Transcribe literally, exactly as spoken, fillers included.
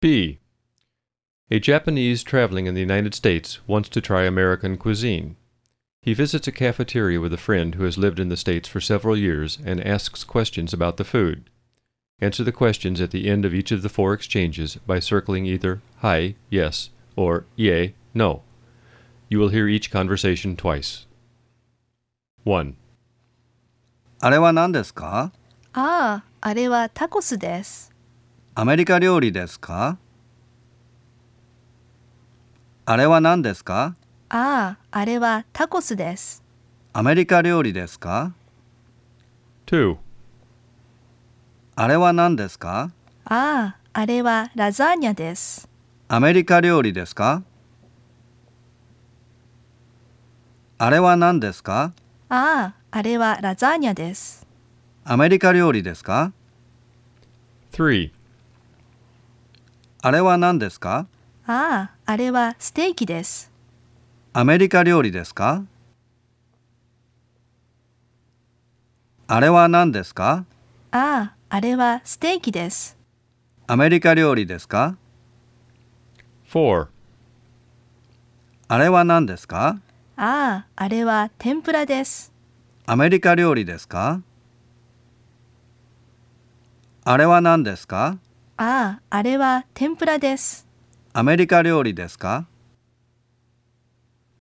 B. A Japanese traveling in the United States wants to try American cuisine. He visits a cafeteria with a friend who has lived in the States for several years and asks questions about the food. Answer the questions at the end of each of the four exchanges by circling either "Hi, yes," or "Yea, no." You will hear each conversation twice. one. あれは何ですか？ ああ、あれはタコスです。 アメリカ料理ですか？あれは何ですか？ ああ、あれはタコスです。 アメリカ料理ですか？ two. あれは何ですか？ ああ、あれはラザーニャです。 アメリカ料理ですか？あれは何ですか？ ああ、あれはラザーニャです。 アメリカ料理ですか？ three. あれは何ですか？ ああ、あれはステーキです。 アメリカ料理ですか？あれは何ですか？ ああ、あれはステーキです。 アメリカ料理ですか？ four. あれは何ですか？ ああ、あれは天ぷらです。 アメリカ料理ですか？あれは何ですか？ ああ、あれは天ぷらです。 アメリカ料理ですか？